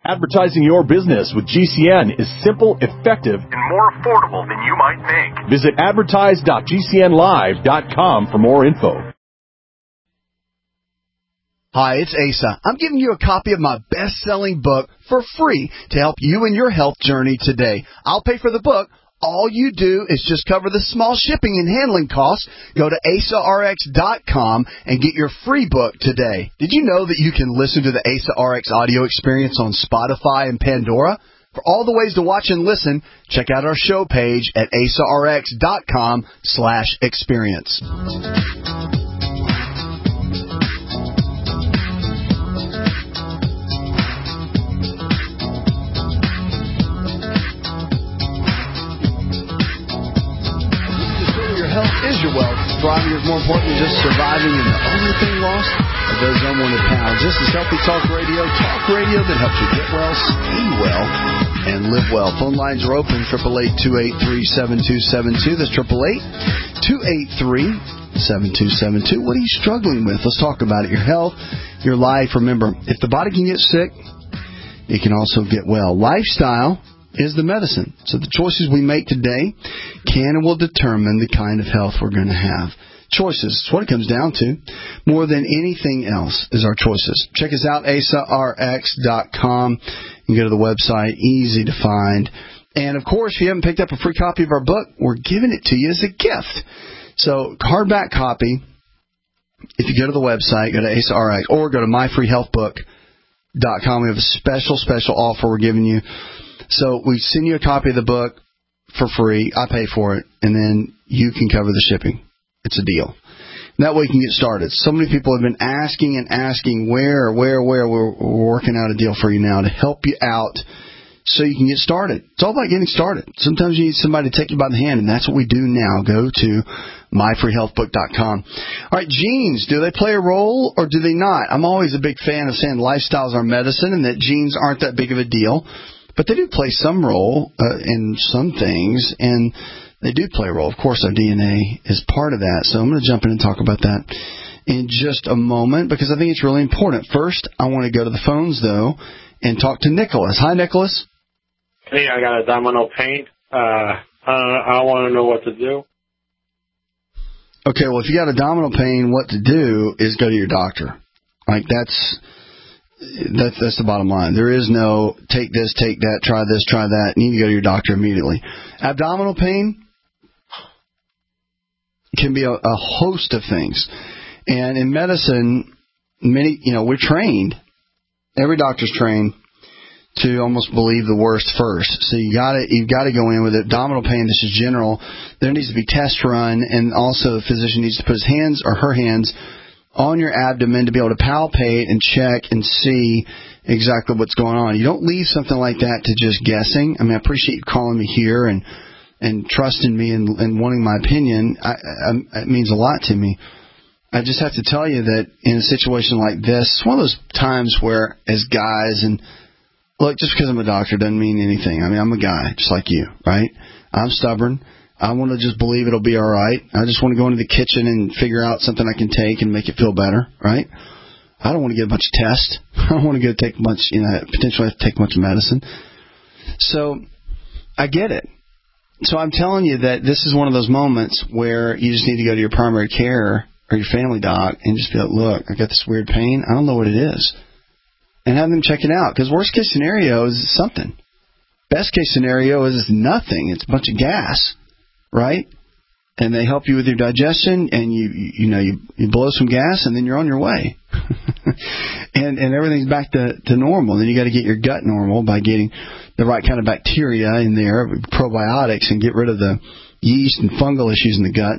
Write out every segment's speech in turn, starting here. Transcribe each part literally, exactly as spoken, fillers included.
Advertising your business with G C N is simple, effective, and more affordable than you might think. Visit advertise dot g c n live dot com for more info. Hi, it's Asa. I'm giving you a copy of my best-selling book for free to help you in your health journey today. I'll pay for the book. All you do is just cover the small shipping and handling costs. Go to asa r x dot com and get your free book today. Did you know that you can listen to the Asa R X audio experience on Spotify and Pandora? For all the ways to watch and listen, check out our show page at asa r x dot com slash experience. Is your wealth. Thriving is more important than just surviving, and the only thing lost are those unwanted pounds. This is Healthy Talk Radio, talk radio that helps you get well, stay well, and live well. Phone lines are open, eight eight eight, two eight three, seven two seven two. That's eight eight eight, two eight three, seven two seven two. What are you struggling with? Let's talk about it. Your health, your life. Remember, if the body can get sick, it can also get well. Lifestyle is the medicine. So the choices we make today can and will determine the kind of health we're going to have. Choices. That's what it comes down to. More than anything else is our choices. Check us out, asa r x dot com. You can go to the website. Easy to find. And, of course, if you haven't picked up a free copy of our book, we're giving it to you as a gift. So, hardback copy. If you go to the website, go to asa r x or go to my free health book dot com. We have a special, special offer we're giving you. So we send you a copy of the book for free. I pay for it, and then you can cover the shipping. It's a deal. And that way you can get started. So many people have been asking and asking where, where, where. We're, we're working out a deal for you now to help you out so you can get started. It's all about getting started. Sometimes you need somebody to take you by the hand, and that's what we do now. Go to my free health book dot com. All right, genes, do they play a role or do they not? I'm always a big fan of saying lifestyles are medicine and that genes aren't that big of a deal. But they do play some role uh, in some things, and they do play a role. Of course, our D N A is part of that. So I'm going to jump in and talk about that in just a moment because I think it's really important. First, I want to go to the phones, though, and talk to Nicholas. Hi, Nicholas. Hey, I got abdominal pain. Uh, I, I want to know what to do. Okay, well, if you got abdominal pain, what to do is go to your doctor. Like, that's... That's, that's the bottom line. There is no take this, take that, try this, try that. You need to go to your doctor immediately. Abdominal pain can be a, a host of things. And in medicine, many, you know, we're trained. Every doctor's trained to almost believe the worst first. So you got to you've got to go in with abdominal pain. This is general. There needs to be tests run, and also the physician needs to put his hands or her hands on your abdomen to be able to palpate and check and see exactly what's going on. You don't leave something like that to just guessing. I mean, I appreciate you calling me here and and trusting me and, and wanting my opinion. I, I, it means a lot to me. I just have to tell you that in a situation like this, it's one of those times where as guys, and look, just because I'm a doctor doesn't mean anything. I mean, I'm a guy just like you, right? I'm stubborn. I want to just believe it'll be all right. I just want to go into the kitchen and figure out something I can take and make it feel better, right? I don't want to get a bunch of tests. I don't want to go take much, you know, potentially have to take much medicine. So I get it. So I'm telling you that this is one of those moments where you just need to go to your primary care or your family doc and just be like, look, I got this weird pain. I don't know what it is. And have them check it out. Because worst case scenario is something. Best case scenario is nothing. It's a bunch of gas. Right? And they help you with your digestion, and you you know you, you blow some gas, and then you're on your way, and and everything's back to, to normal. Then you got to get your gut normal by getting the right kind of bacteria in there, probiotics, and get rid of the yeast and fungal issues in the gut.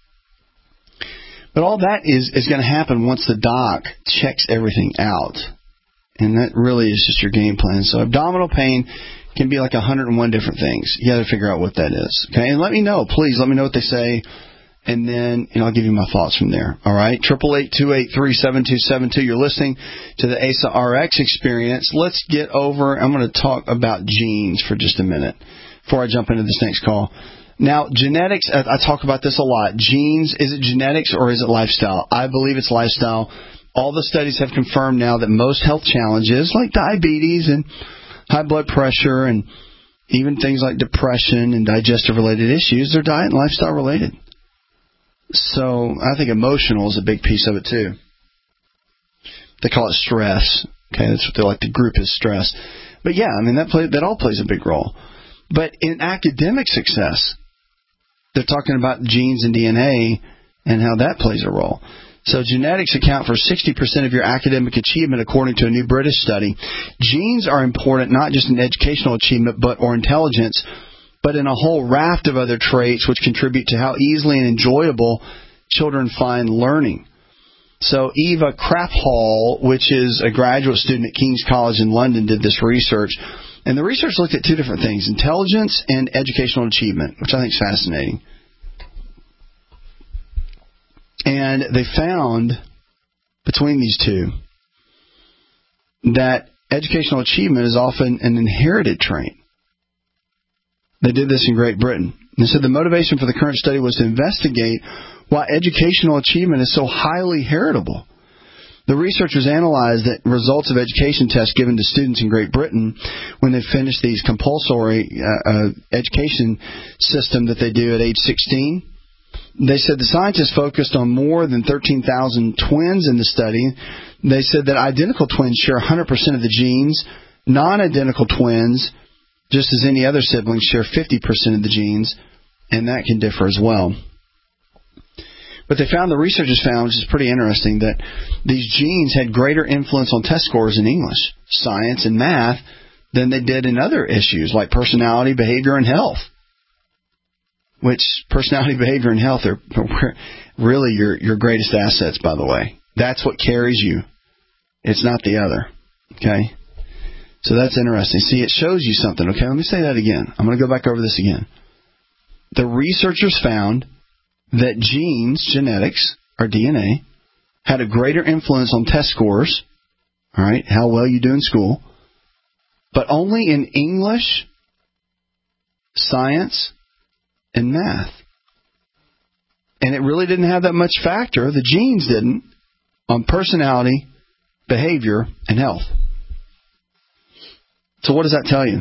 But all that is is going to happen once the doc checks everything out, and that really is just your game plan. So abdominal pain can be like one hundred one different things. You got to figure out what that is. Okay, and let me know, please. Let me know what they say, and then you know I'll give you my thoughts from there. All right, triple eight two eight three seven two seven two. You're listening to the Asa R X Experience. Let's get over. I'm going to talk about genes for just a minute before I jump into this next call. Now, genetics. I, I talk about this a lot. Genes. Is it genetics or is it lifestyle? I believe it's lifestyle. All the studies have confirmed now that most health challenges, like diabetes and high blood pressure and even things like depression and digestive-related issues, they're diet and lifestyle-related. So I think emotional is a big piece of it, too. They call it stress. Okay, that's what they like to group as stress. But, yeah, I mean, that play, that all plays a big role. But in academic success, they're talking about genes and D N A and how that plays a role. So genetics account for sixty percent of your academic achievement, according to a new British study. Genes are important not just in educational achievement but or intelligence, but in a whole raft of other traits which contribute to how easily and enjoyable children find learning. So Eva Crafthall, which is a graduate student at King's College in London, did this research. And the research looked at two different things, intelligence and educational achievement, which I think is fascinating. And they found, between these two, that educational achievement is often an inherited trait. They did this in Great Britain. They said the motivation for the current study was to investigate why educational achievement is so highly heritable. The researchers analyzed the results of education tests given to students in Great Britain when they finished these compulsory uh, uh, education system that they do at age sixteen. They said the scientists focused on more than thirteen thousand twins in the study. They said that identical twins share one hundred percent of the genes. Non-identical twins, just as any other siblings, share fifty percent of the genes, and that can differ as well. But they found, the researchers found, which is pretty interesting, that these genes had greater influence on test scores in English, science, and math than they did in other issues like personality, behavior, and health. Which personality, behavior, and health are really your, your greatest assets, by the way. That's what carries you. It's not the other. Okay? So that's interesting. See, it shows you something. Okay, let me say that again. I'm going to go back over this again. The researchers found that genes, genetics, or D N A, had a greater influence on test scores, all right, how well you do in school, but only in English, science, and math. And it really didn't have that much factor, the genes didn't, on personality, behavior, and health. So what does that tell you?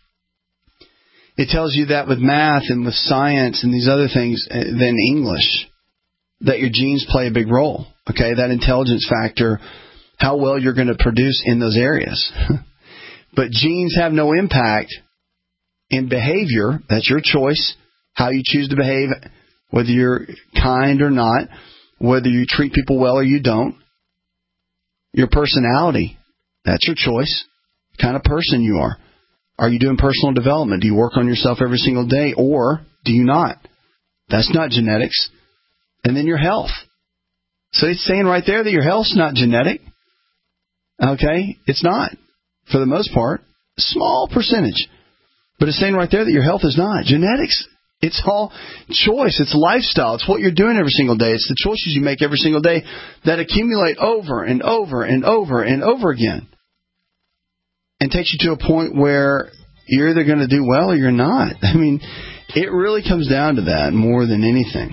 It tells you that with math and with science and these other things than English, that your genes play a big role. Okay, that intelligence factor, how well you're going to produce in those areas. But genes have no impact in behavior. That's your choice, how you choose to behave, whether you're kind or not, whether you treat people well or you don't. Your personality, that's your choice, the kind of person you are. Are you doing personal development? Do you work on yourself every single day, or do you not? That's not genetics. And then your health. So it's saying right there that your health's not genetic. Okay? It's not. For the most part. A small percentage. But it's saying right there that your health is not. Genetics, it's all choice. It's lifestyle. It's what you're doing every single day. It's the choices you make every single day that accumulate over and over and over and over again. And takes you to a point where you're either going to do well or you're not. I mean, it really comes down to that more than anything.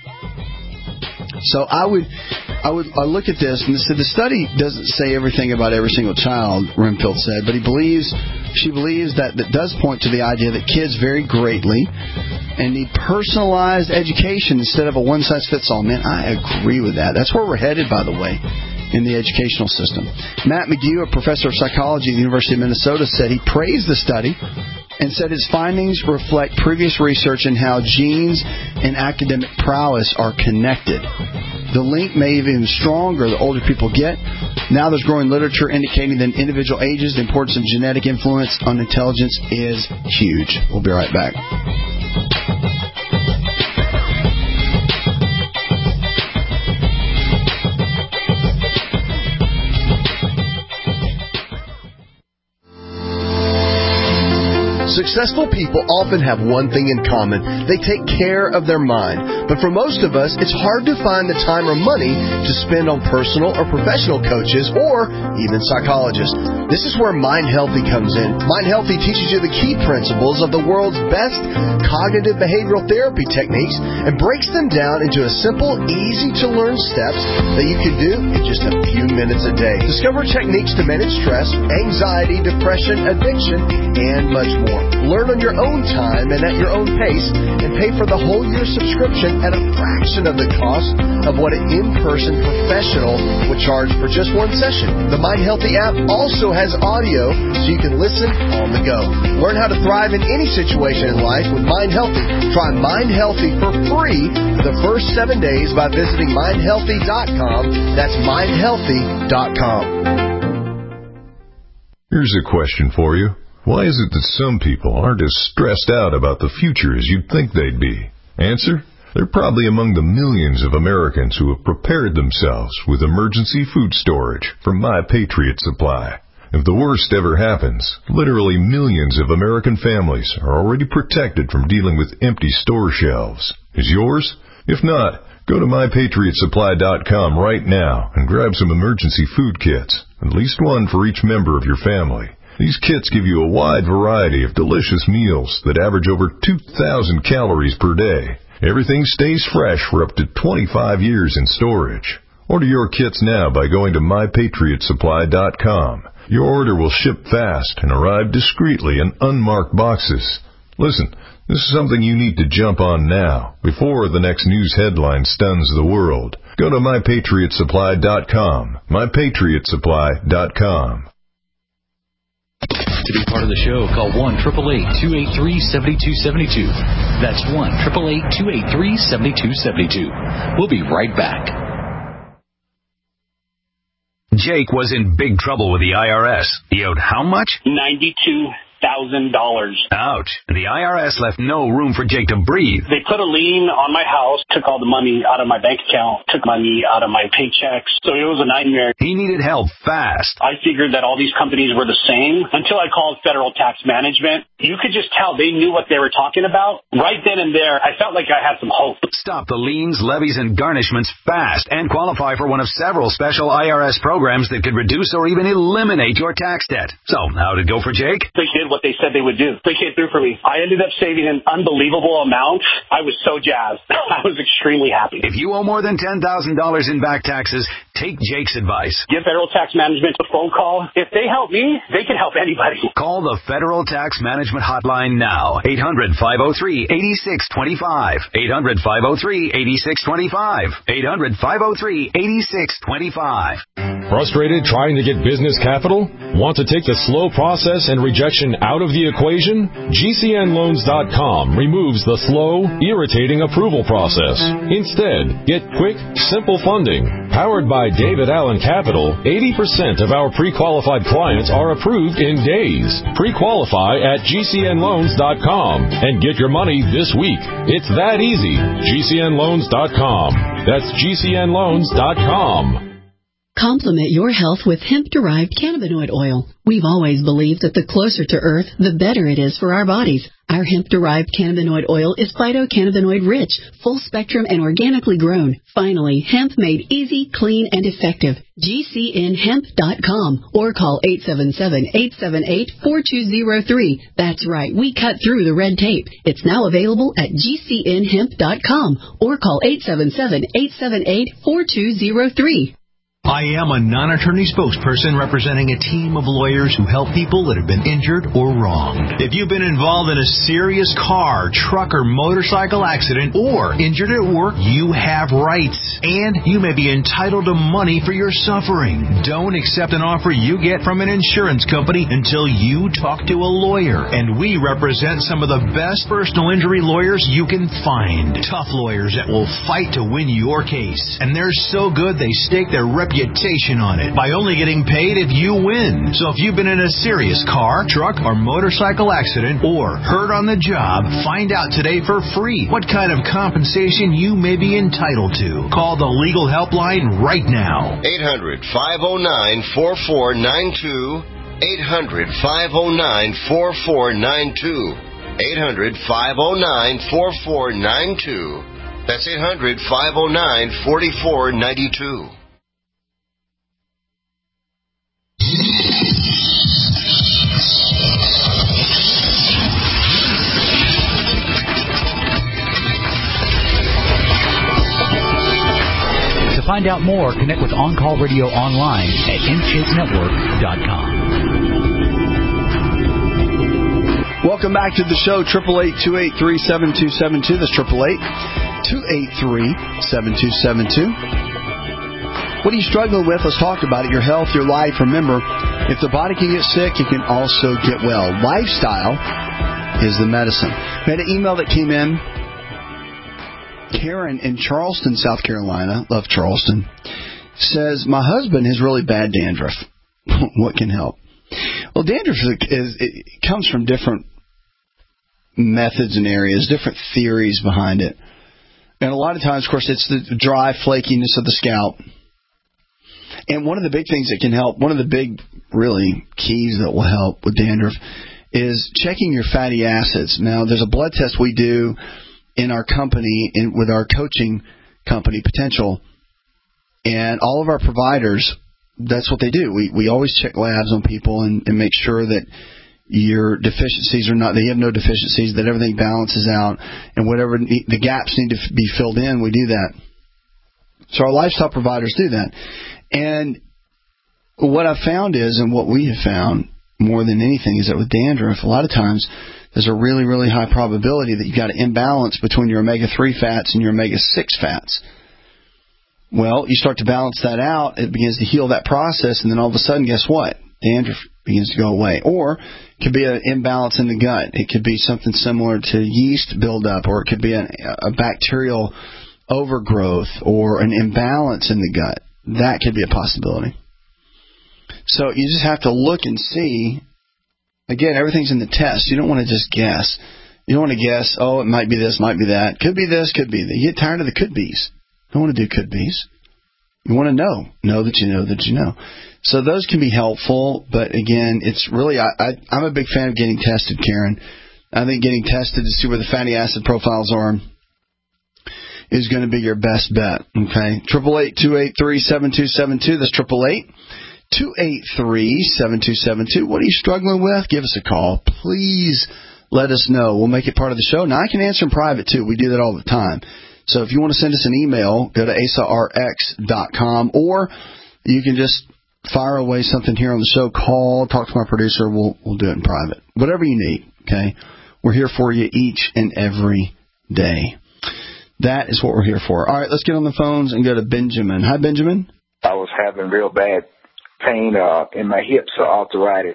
So I would, I would, I look at this and said the study doesn't say everything about every single child, Renfield said, but he believes, she believes that that does point to the idea that kids vary greatly and need personalized education instead of a one-size-fits-all. Man, I agree with that. That's where we're headed, by the way, in the educational system. Matt McGew, a professor of psychology at the University of Minnesota, said he praised the study and said his findings reflect previous research in how genes and academic prowess are connected. The link may be even stronger the older people get. Now there's growing literature indicating that in individual ages, the importance of genetic influence on intelligence is huge. We'll be right back. Successful people often have one thing in common. They take care of their mind. But for most of us, it's hard to find the time or money to spend on personal or professional coaches or even psychologists. This is where Mind Healthy comes in. Mind Healthy teaches you the key principles of the world's best cognitive behavioral therapy techniques and breaks them down into a simple, easy-to-learn steps that you can do in just a few minutes a day. Discover techniques to manage stress, anxiety, depression, addiction, and much more. Learn on your own time and at your own pace, and pay for the whole year subscription at a fraction of the cost of what an in-person professional would charge for just one session. The Mind Healthy app also has audio so you can listen on the go. Learn how to thrive in any situation in life with Mind Healthy. Try Mind Healthy for free for the first seven days by visiting mind healthy dot com. That's mind healthy dot com. Here's a question for you. Why is it that some people aren't as stressed out about the future as you'd think they'd be? Answer: they're probably among the millions of Americans who have prepared themselves with emergency food storage from My Patriot Supply. If the worst ever happens, literally millions of American families are already protected from dealing with empty store shelves. Is yours? If not, go to my patriot supply dot com right now and grab some emergency food kits, at least one for each member of your family. These kits give you a wide variety of delicious meals that average over two thousand calories per day. Everything stays fresh for up to twenty-five years in storage. Order your kits now by going to my patriot supply dot com. Your order will ship fast and arrive discreetly in unmarked boxes. Listen, this is something you need to jump on now, before the next news headline stuns the world. Go to my patriot supply dot com. my patriot supply dot com. To be part of the show, call one eight eight eight, two eight three, seven two seven two. That's one eight eight eight, two eight three, seven two seven two. We'll be right back. Jake was in big trouble with the I R S. He owed how much? ninety-two thousand dollars. Ouch. The I R S left no room for Jake to breathe. They put a lien on my house, took all the money out of my bank account, took money out of my paychecks. So it was a nightmare. He needed help fast. I figured that all these companies were the same until I called Federal Tax Management. You could just tell they knew what they were talking about. Right then and there, I felt like I had some hope. Stop the liens, levies, and garnishments fast and qualify for one of several special I R S programs that could reduce or even eliminate your tax debt. So, how'd it go for Jake? They did what they said they would do. They came through for me. I ended up saving an unbelievable amount. I was so jazzed. I was extremely happy. If you owe more than ten thousand dollars in back taxes, take Jake's advice. Give Federal Tax Management a phone call. If they help me, they can help anybody. Call the Federal Tax Management Hotline now. eight hundred, five oh three, eight six two five. eight hundred, five oh three, eight six two five. eight hundred, five oh three, eight six two five. Frustrated trying to get business capital? Want to take the slow process and rejection out of the equation? G C N loans dot com removes the slow, irritating approval process. Instead, get quick, simple funding. Powered by David Allen Capital, eighty percent of our pre-qualified clients are approved in days. Pre-qualify at G C N loans dot com and get your money this week. It's that easy. G C N loans dot com. That's G C N loans dot com. Complement your health with hemp-derived cannabinoid oil. We've always believed that the closer to Earth, the better it is for our bodies. Our hemp-derived cannabinoid oil is phytocannabinoid rich, full spectrum, and organically grown. Finally, hemp made easy, clean, and effective. G C N hemp dot com or call eight seven seven, eight seven eight, four two zero three. That's right, we cut through the red tape. It's now available at G C N hemp dot com or call eight seven seven, eight seven eight, four two zero three. I am a non-attorney spokesperson representing a team of lawyers who help people that have been injured or wronged. If you've been involved in a serious car, truck, or motorcycle accident or injured at work, you have rights. And you may be entitled to money for your suffering. Don't accept an offer you get from an insurance company until you talk to a lawyer. And we represent some of the best personal injury lawyers you can find. Tough lawyers that will fight to win your case. And they're so good they stake their reputation reputation on it by only getting paid if you win. So if you've been in a serious car, truck, or motorcycle accident or hurt on the job, find out today for free what kind of compensation you may be entitled to. Call the legal helpline right now. eight hundred, five oh nine, four four nine two. eight hundred, five oh nine, four four nine two. eight hundred, five oh nine, four four nine two. That's eight hundred, five oh nine, four four nine two. To find out more, connect with On Call Radio online at in shape network dot com. Welcome back to the show, eight eight eight, two eight three, seven two seven two. That's eight eight eight, two eight three, seven two seven two. What are you struggling with? Let's talk about it. Your health, your life. Remember, if the body can get sick, it can also get well. Lifestyle is the medicine. We had an email that came in. Karen in Charleston, South Carolina, love Charleston, says, my husband has really bad dandruff. What can help? Well, dandruff is, it comes from different methods and areas, different theories behind it. And a lot of times, of course, it's the dry flakiness of the scalp. And one of the big things that can help, one of the big, really, keys that will help with dandruff is checking your fatty acids. Now, there's a blood test we do in our company, in, with our coaching company, Potential, and all of our providers, that's what they do. We we always check labs on people and, and make sure that your deficiencies are not, that you have no deficiencies, that everything balances out, and whatever the gaps need to be filled in, we do that. So our lifestyle providers do that. And what I've found is, and what we have found more than anything, is that with dandruff, a lot of times there's a really, really high probability that you've got an imbalance between your omega three fats and your omega six fats. Well, you start to balance that out, it begins to heal that process, and then all of a sudden, guess what? Dandruff begins to go away. Or it could be an imbalance in the gut. It could be something similar to yeast buildup, or it could be a, a bacterial overgrowth or an imbalance in the gut. That could be a possibility. So you just have to look and see. Again, everything's in the test. You don't want to just guess. You don't want to guess, oh, it might be this, might be that. Could be this, could be that. You get tired of the could be's. Don't want to do could be's. You want to know. Know that you know that you know. So those can be helpful, but again, it's really, I, I, I'm a big fan of getting tested, Karen. I think getting tested to see where the fatty acid profiles are is going to be your best bet. Okay? eight eight eight, two eight three, seven two seven two. That's eight eight eight, two eight three, seven two seven two. What are you struggling with? Give us a call. Please let us know. We'll make it part of the show. Now, I can answer in private, too. We do that all the time. So if you want to send us an email, go to asa r x dot com, or you can just fire away something here on the show. Call, talk to my producer. We'll we'll do it in private. Whatever you need, okay? We're here for you each and every day. That is what we're here for. All right, let's get on the phones and go to Benjamin. Hi, Benjamin. I was having real bad pain uh, in my hips, or arthritis.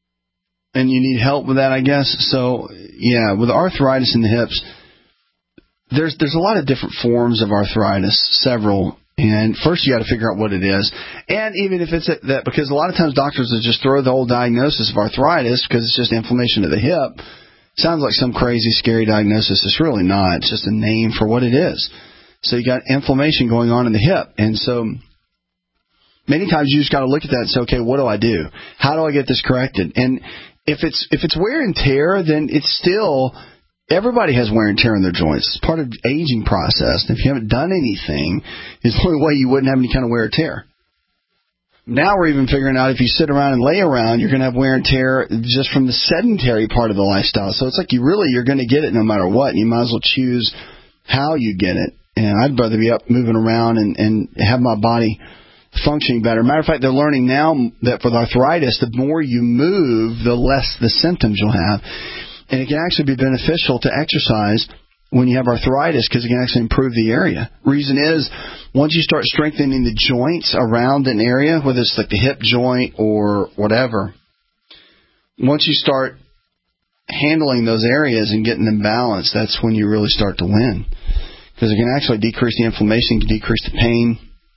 And you need help with that, I guess. So, yeah, with arthritis in the hips, there's there's a lot of different forms of arthritis, several. And first you got to figure out what it is. And even if it's a, that, because a lot of times doctors will just throw the whole diagnosis of arthritis because it's just inflammation of the hip. Sounds like some crazy, scary diagnosis. It's really not. It's just a name for what it is. So you got inflammation going on in the hip. And so many times you just got to look at that and say, okay, what do I do? How do I get this corrected? And if it's if it's wear and tear, then it's still, everybody has wear and tear in their joints. It's part of the aging process. And if you haven't done anything, it's the only way you wouldn't have any kind of wear and tear. Now we're even figuring out if you sit around and lay around, you're going to have wear and tear just from the sedentary part of the lifestyle. So it's like you really, you're going to get it no matter what. And you might as well choose how you get it. And I'd rather be up moving around and, and have my body functioning better. Matter of fact, they're learning now that with arthritis, the more you move, the less the symptoms you'll have. And it can actually be beneficial to exercise when you have arthritis because it can actually improve the area. Reason is, once you start strengthening the joints around an area, whether it's like the hip joint or whatever, once you start handling those areas and getting them balanced, that's when you really start to win. Because it can actually decrease the inflammation, can decrease the pain,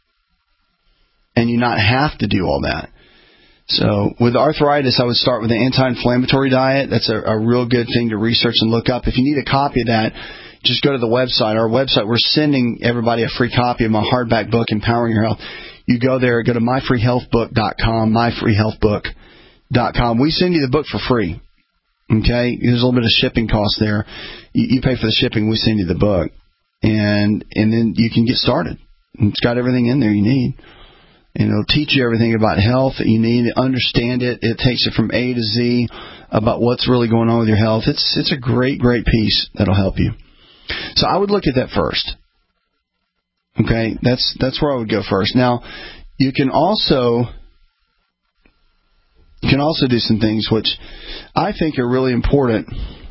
and you not have to do all that. So with arthritis, I would start with an anti-inflammatory diet. That's a, a real good thing to research and look up. If you need a copy of that, just go to the website. Our website, we're sending everybody a free copy of my hardback book, Empowering Your Health. You go there, go to my free health book dot com, my free health book dot com. We send you the book for free. Okay? There's a little bit of shipping cost there. You, you pay for the shipping, we send you the book. And and then you can get started. It's got everything in there you need. And it'll teach you everything about health that you need to understand it. It takes it from A to Z about what's really going on with your health. It's it's a great, great piece that'll help you. So I would look at that first. Okay? That's that's where I would go first. Now, you can also you can also do some things which I think are really important.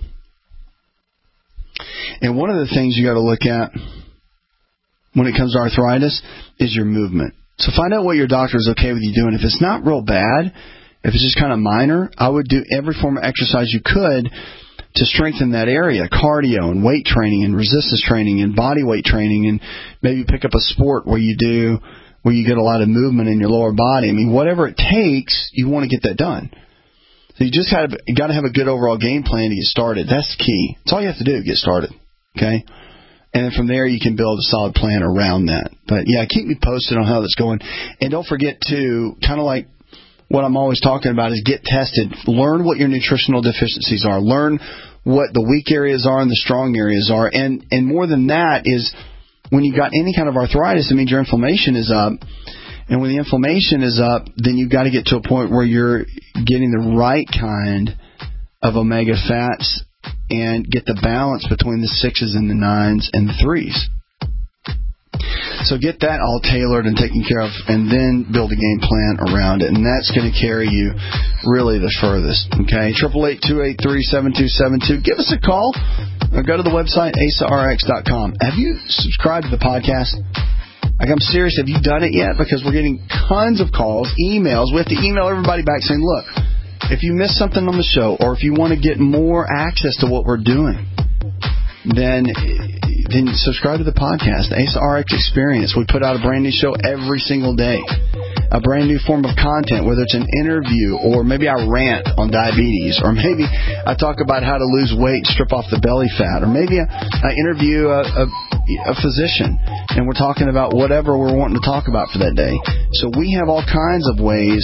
And one of the things you got to look at when it comes to arthritis is your movement. So find out what your doctor is okay with you doing. If it's not real bad, if it's just kind of minor, I would do every form of exercise you could to strengthen that area. Cardio and weight training and resistance training and body weight training, and maybe pick up a sport where you do where you get a lot of movement in your lower body. I mean, whatever it takes, you want to get that done. So you just have you got to have a good overall game plan to get started. That's the key. That's all you have to do, get started. Okay? And then from there, you can build a solid plan around that. But, yeah, keep me posted on how that's going. And don't forget to, kind of like what I'm always talking about, is get tested. Learn what your nutritional deficiencies are. Learn what the weak areas are and the strong areas are. And, and more than that is when you've got any kind of arthritis, it means your inflammation is up. And when the inflammation is up, then you've got to get to a point where you're getting the right kind of omega fats and get the balance between the sixes and the nines and the threes. So get that all tailored and taken care of, and then build a game plan around it. And that's going to carry you really the furthest. Okay, eight eight eight, two eight three, seven two seven two. Give us a call or go to the website, A S A R X dot com. Have you subscribed to the podcast? Like, I'm serious, have you done it yet? Because we're getting tons of calls, emails. We have to email everybody back saying, look, if you missed something on the show, or if you want to get more access to what we're doing, then then subscribe to the podcast, the A S A R X Experience. We put out a brand new show every single day, a brand new form of content, whether it's an interview, or maybe I rant on diabetes, or maybe I talk about how to lose weight, strip off the belly fat, or maybe I, I interview a, a, a physician, and we're talking about whatever we're wanting to talk about for that day. So we have all kinds of ways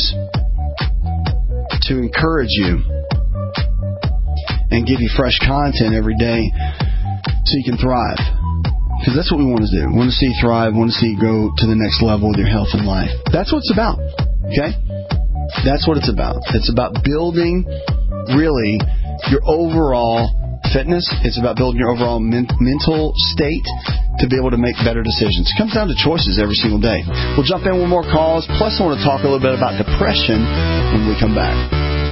to encourage you and give you fresh content every day so you can thrive. Because that's what we want to do. We want to see you thrive. We want to see you go to the next level with your health and life. That's what it's about. Okay? That's what it's about. It's about building, really, your overall fitness. It's about building your overall men- mental state to be able to make better decisions. It comes down to choices every single day. We'll jump in with more calls. Plus, I want to talk a little bit about depression when we come back.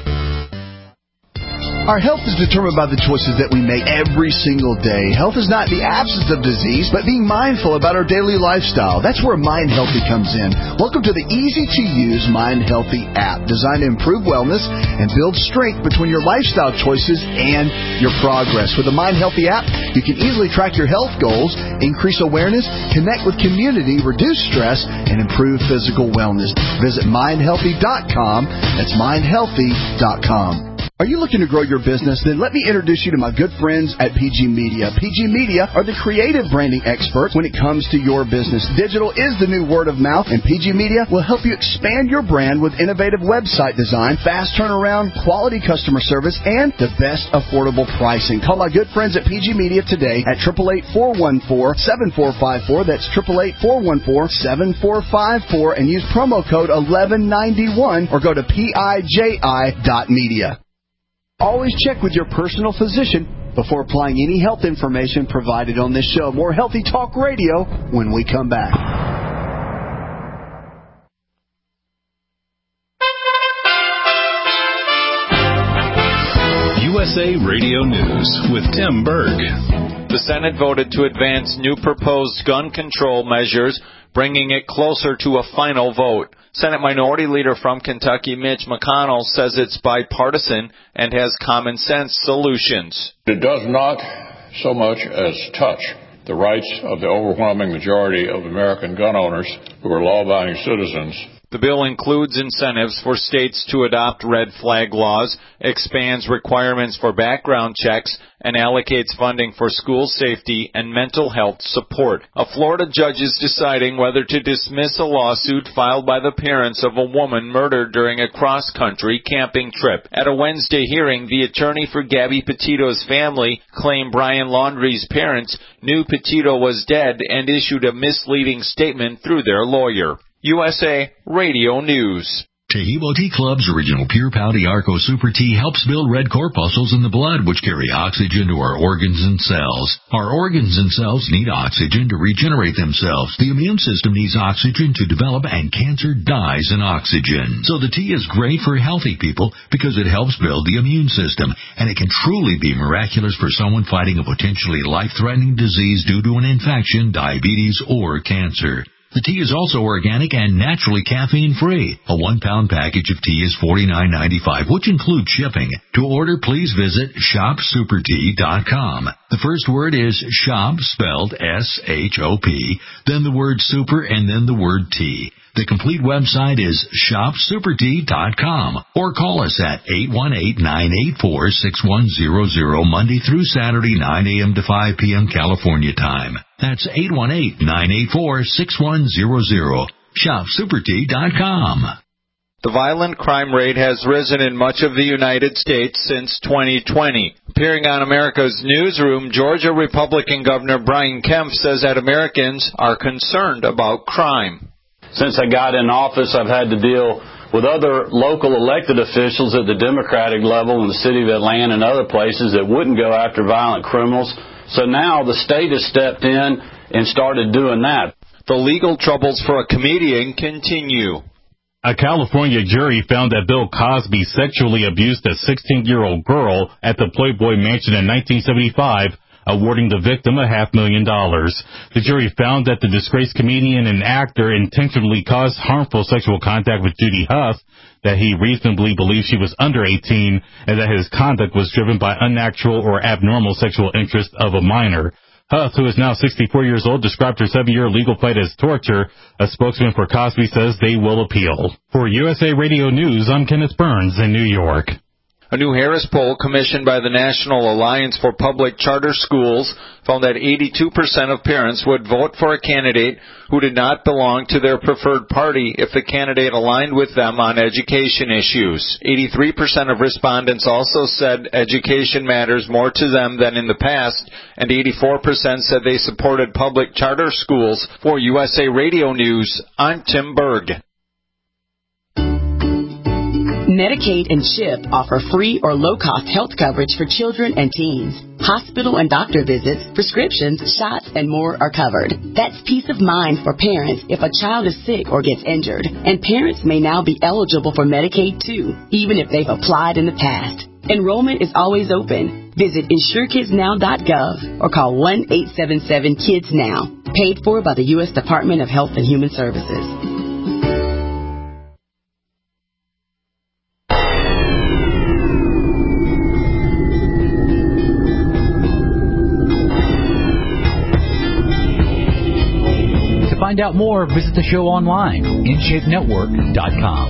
Our health is determined by the choices that we make every single day. Health is not the absence of disease, but being mindful about our daily lifestyle. That's where Mind Healthy comes in. Welcome to the easy-to-use Mind Healthy app, designed to improve wellness and build strength between your lifestyle choices and your progress. With the Mind Healthy app, you can easily track your health goals, increase awareness, connect with community, reduce stress, and improve physical wellness. Visit mind healthy dot com. That's mind healthy dot com. Are you looking to grow your business? Then let me introduce you to my good friends at P G Media. P G Media are the creative branding experts when it comes to your business. Digital is the new word of mouth, and P G Media will help you expand your brand with innovative website design, fast turnaround, quality customer service, and the best affordable pricing. Call my good friends at P G Media today at eight eight eight, four one four, seven four five four. That's eight eight eight, four one four, seven four five four, and use promo code eleven ninety-one or go to P I J I dot media. Always check with your personal physician before applying any health information provided on this show. More Healthy Talk Radio when we come back. U S A Radio News with Tim Berg. The Senate voted to advance new proposed gun control measures, bringing it closer to a final vote. Senate Minority Leader from Kentucky, Mitch McConnell, says it's bipartisan and has common sense solutions. It does not so much as touch the rights of the overwhelming majority of American gun owners who are law-abiding citizens The bill includes incentives for states to adopt red flag laws, expands requirements for background checks, and allocates funding for school safety and mental health support. A Florida judge is deciding whether to dismiss a lawsuit filed by the parents of a woman murdered during a cross-country camping trip. At a Wednesday hearing, the attorney for Gabby Petito's family claimed Brian Laundrie's parents knew Petito was dead and issued a misleading statement through their lawyer. U S A Radio News. Taheebo Tea Club's original Pure Pouty Arco Super Tea helps build red corpuscles in the blood, which carry oxygen to our organs and cells. Our organs and cells need oxygen to regenerate themselves. The immune system needs oxygen to develop, and cancer dies in oxygen. So the tea is great for healthy people because it helps build the immune system, and it can truly be miraculous for someone fighting a potentially life-threatening disease due to an infection, diabetes, or cancer. The tea is also organic and naturally caffeine-free. A one-pound package of tea is forty-nine ninety-five, which includes shipping. To order, please visit shop super tea dot com. The first word is shop, spelled S H O P, then the word super, and then the word tea. The complete website is shop super tea dot com, or call us at eight one eight, nine eight four, six one zero zero Monday through Saturday, nine a.m. to five p.m. California time. That's eight one eight, nine eight four, six one zero zero. shop super tea dot com. The violent crime rate has risen in much of the United States since twenty twenty. Appearing on America's Newsroom, Georgia Republican Governor Brian Kemp says that Americans are concerned about crime. Since I got in office, I've had to deal with other local elected officials at the Democratic level in the city of Atlanta and other places that wouldn't go after violent criminals. So now the state has stepped in and started doing that. The legal troubles for a comedian continue. A California jury found that Bill Cosby sexually abused a sixteen-year-old girl at the Playboy Mansion in nineteen seventy-five, awarding the victim a half million dollars. The jury found that the disgraced comedian and actor intentionally caused harmful sexual contact with Judy Huff, that he reasonably believed she was under eighteen, and that his conduct was driven by unnatural or abnormal sexual interest of a minor. Huff, who is now sixty-four years old, described her seven-year legal fight as torture. A spokesman for Cosby says they will appeal. For U S A Radio News, I'm Kenneth Burns in New York. A new Harris poll commissioned by the National Alliance for Public Charter Schools found that eighty-two percent of parents would vote for a candidate who did not belong to their preferred party if the candidate aligned with them on education issues. eighty-three percent of respondents also said education matters more to them than in the past, and eighty-four percent said they supported public charter schools. For U S A Radio News, I'm Tim Berg. Medicaid and CHIP offer free or low-cost health coverage for children and teens. Hospital and doctor visits, prescriptions, shots, and more are covered. That's peace of mind for parents if a child is sick or gets injured. And parents may now be eligible for Medicaid, too, even if they've applied in the past. Enrollment is always open. Visit insure kids now dot gov or call one eight seven seven kids now. Paid for by the U S Department of Health and Human Services. To find out more, visit the show online, in shape network dot com.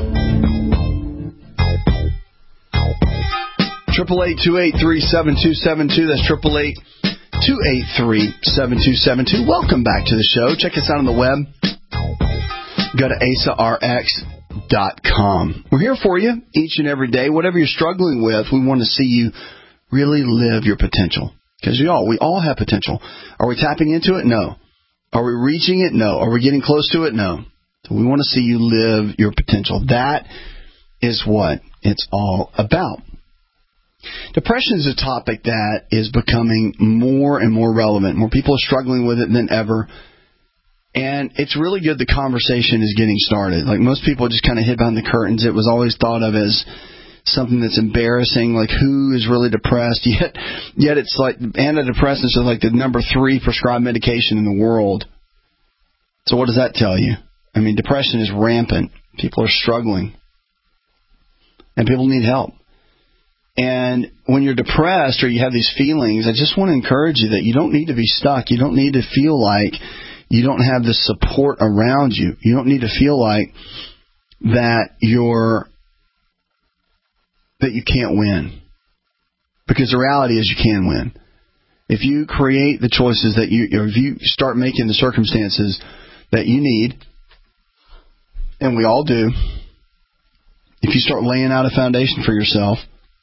Triple eight two eight three seven two seven two. That's triple eight two eight three seven two seven two. Welcome back to the show. Check us out on the web. Go to asa r x dot com. We're here for you each and every day. Whatever you're struggling with, we want to see you really live your potential. Because we all we all have potential. Are we tapping into it? No. Are we reaching it? No. Are we getting close to it? No. So we want to see you live your potential. That is what it's all about. Depression is a topic that is becoming more and more relevant. More people are struggling with it than ever. And it's really good the conversation is getting started. Like most people just kind of hid behind the curtains. It was always thought of as something that's embarrassing, like who is really depressed, yet yet it's like antidepressants are like the number three prescribed medication in the world. So what does that tell you? I mean, depression is rampant. People are struggling. And people need help. And when you're depressed or you have these feelings, I just want to encourage you that you don't need to be stuck. You don't need to feel like you don't have the support around you. You don't need to feel like that you're that you can't win. Because the reality is you can win. If you create the choices that you, or if you start making the circumstances that you need, and we all do, if you start laying out a foundation for yourself,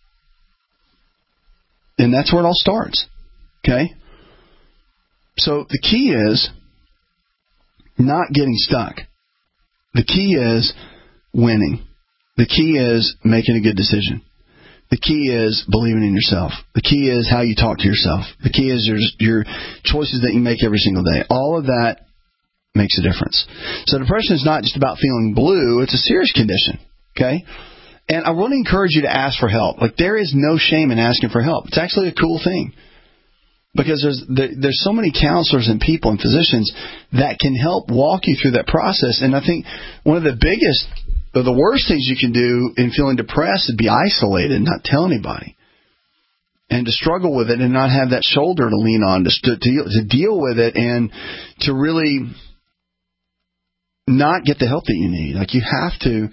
then that's where it all starts. Okay? So the key is not getting stuck. The key is winning. The key is making a good decision. The key is believing in yourself. The key is how you talk to yourself. The key is your your choices that you make every single day. All of that makes a difference. So depression is not just about feeling blue. It's a serious condition. Okay? And I want to encourage you to ask for help. Like, there is no shame in asking for help. It's actually a cool thing. Because there's there, there's so many counselors and people and physicians that can help walk you through that process. And I think one of the biggest or the worst things you can do in feeling depressed is be isolated and not tell anybody. And to struggle with it and not have that shoulder to lean on, to, to, to deal with it and to really not get the help that you need. Like, you have to,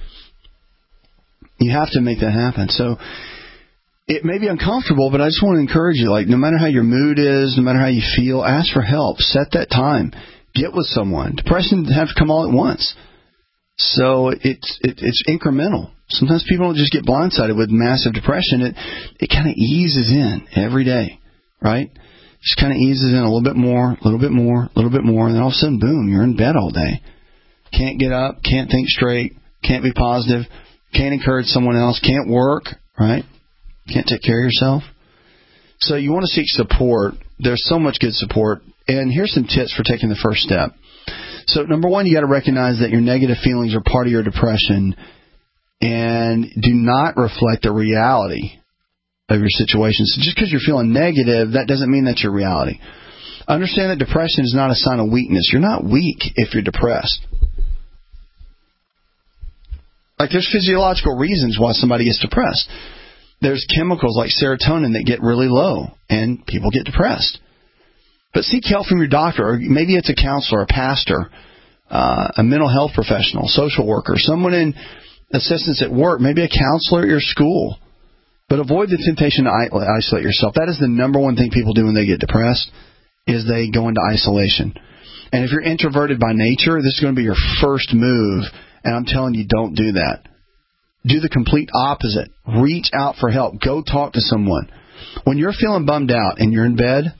you have to make that happen. So it may be uncomfortable, but I just want to encourage you, like, no matter how your mood is, no matter how you feel, ask for help. Set that time. Get with someone. Depression doesn't have to come all at once. So it's it, it's incremental. Sometimes people don't just get blindsided with massive depression. It it kind of eases in every day, right? Just kind of eases in a little bit more, a little bit more, a little bit more, and then all of a sudden, boom, you're in bed all day. Can't get up, can't think straight, can't be positive, can't encourage someone else, can't work, right? Can't take care of yourself. So you want to seek support. There's so much good support. And here's some tips for taking the first step. So number one, you got to recognize that your negative feelings are part of your depression and do not reflect the reality of your situation. So just because you're feeling negative, that doesn't mean that's your reality. Understand that depression is not a sign of weakness. You're not weak if you're depressed. Like, there's physiological reasons why somebody gets depressed. There's chemicals like serotonin that get really low and people get depressed. But seek help from your doctor, or maybe it's a counselor, a pastor, uh, a mental health professional, social worker, someone in assistance at work, maybe a counselor at your school. But avoid the temptation to isolate yourself. That is the number one thing people do when they get depressed, is they go into isolation. And if you're introverted by nature, this is going to be your first move. And I'm telling you, don't do that. Do the complete opposite. Reach out for help. Go talk to someone. When you're feeling bummed out and you're in bed,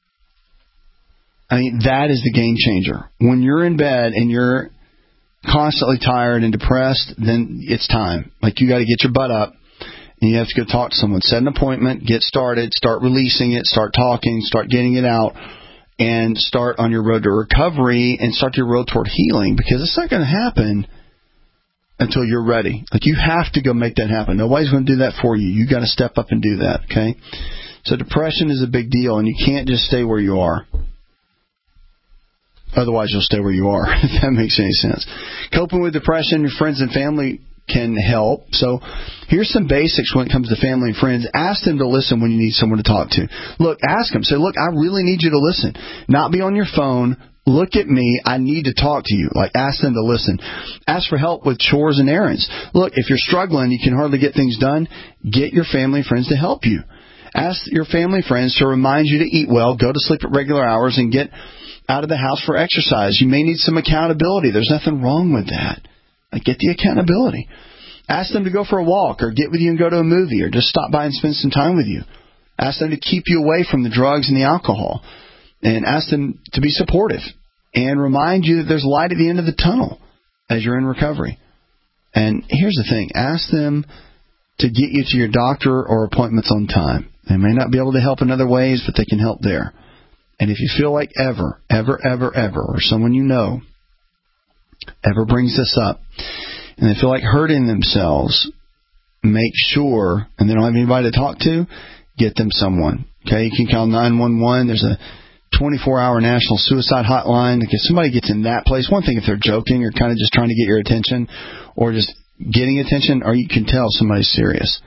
I mean, that is the game changer. When you're in bed and you're constantly tired and depressed, then it's time. Like, you got to get your butt up and you have to go talk to someone. Set an appointment, get started, start releasing it, start talking, start getting it out, and start on your road to recovery and start your road toward healing, because it's not going to happen until you're ready. Like, you have to go make that happen. Nobody's going to do that for you. You got to step up and do that, okay? So depression is a big deal, and you can't just stay where you are. Otherwise, you'll stay where you are, if that makes any sense. Coping with depression, your friends and family can help. So here's some basics when it comes to family and friends. Ask them to listen when you need someone to talk to. Look, ask them. Say, look, I really need you to listen. Not be on your phone. Look at me. I need to talk to you. Like, ask them to listen. Ask for help with chores and errands. Look, if you're struggling, you can hardly get things done, get your family and friends to help you. Ask your family and friends to remind you to eat well, go to sleep at regular hours, and get out of the house for exercise. You may need some accountability. There's nothing wrong with that. Like, get the accountability. Ask them to go for a walk, or get with you and go to a movie, or just stop by and spend some time with you. Ask them to keep you away from the drugs and the alcohol. And ask them to be supportive and remind you that there's light at the end of the tunnel as you're in recovery. And here's the thing. Ask them to get you to your doctor or appointments on time. They may not be able to help in other ways, but they can help there. And if you feel like ever, ever, ever, ever, or someone you know ever brings this up, and they feel like hurting themselves, make sure, and they don't have anybody to talk to, get them someone. Okay, you can call nine one one. There's a twenty-four hour national suicide hotline. If somebody gets in that place, one thing if they're joking or kind of just trying to get your attention or just getting attention, or you can tell somebody's serious.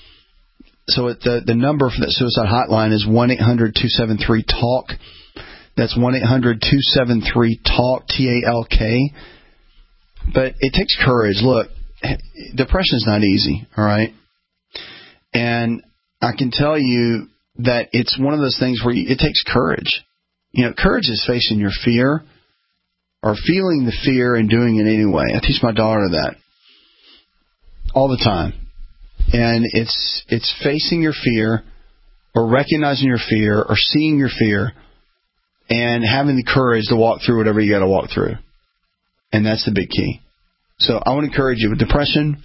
So it, the, the number for that suicide hotline is one eight hundred two seven three talk. That's one eight hundred two seven three talk, T A L K. But it takes courage. Look, depression is not easy, all right? And I can tell you that it's one of those things where you, it takes courage. You know, courage is facing your fear or feeling the fear and doing it anyway. I teach my daughter that all the time. And it's it's facing your fear or recognizing your fear or seeing your fear and having the courage to walk through whatever you got to walk through. And that's the big key. So I want to encourage you with depression.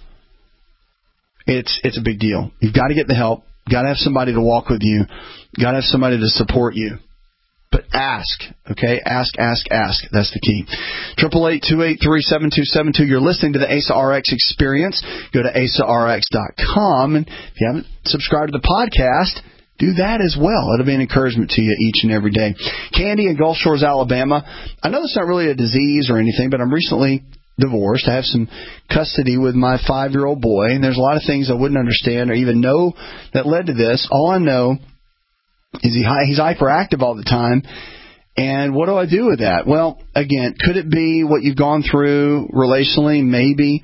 It's it's a big deal. You've got to get the help. You've got to have somebody to walk with you. You've got to have somebody to support you. But ask, okay? Ask, ask, ask. That's the key. eight eight eight, two eight three, seven two seven two. You're listening to the A S A R X Experience. Go to A S A R X dot com. And if you haven't subscribed to the podcast, do that as well. It'll be an encouragement to you each and every day. Candy in Gulf Shores, Alabama. I know it's not really a disease or anything, but I'm recently divorced. I have some custody with my five-year-old boy, and there's a lot of things I wouldn't understand or even know that led to this. All I know is he he's hyperactive all the time, and what do I do with that? Well, again, could it be what you've gone through relationally? Maybe.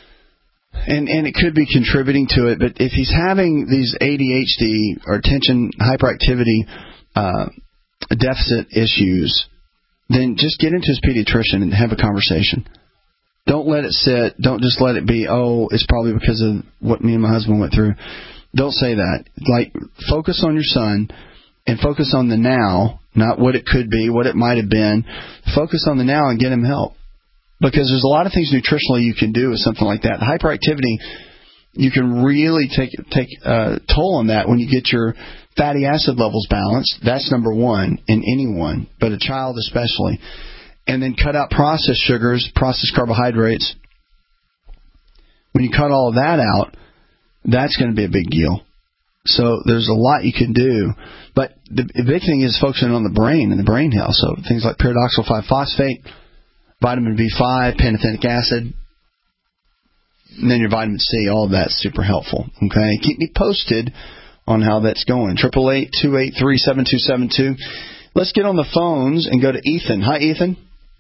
And and it could be contributing to it, but if he's having these A D H D or attention hyperactivity uh, deficit issues, then just get into his pediatrician and have a conversation. Don't let it sit. Don't just let it be, oh, it's probably because of what me and my husband went through. Don't say that. Like, focus on your son and focus on the now, not what it could be, what it might have been. Focus on the now and get him help. Because there's a lot of things nutritionally you can do with something like that. The hyperactivity, you can really take take a toll on that when you get your fatty acid levels balanced. That's number one in anyone, but a child especially. And then cut out processed sugars, processed carbohydrates. When you cut all of that out, that's going to be a big deal. So there's a lot you can do. But the, the big thing is focusing on the brain and the brain health. So things like pyridoxal five phosphate, vitamin B five, pantothenic acid, and then your vitamin C, all of that's super helpful. Okay, keep me posted on how that's going. eight eight eight, two eight three, seven two seven two. Let's get on the phones and go to Ethan. Hi, Ethan.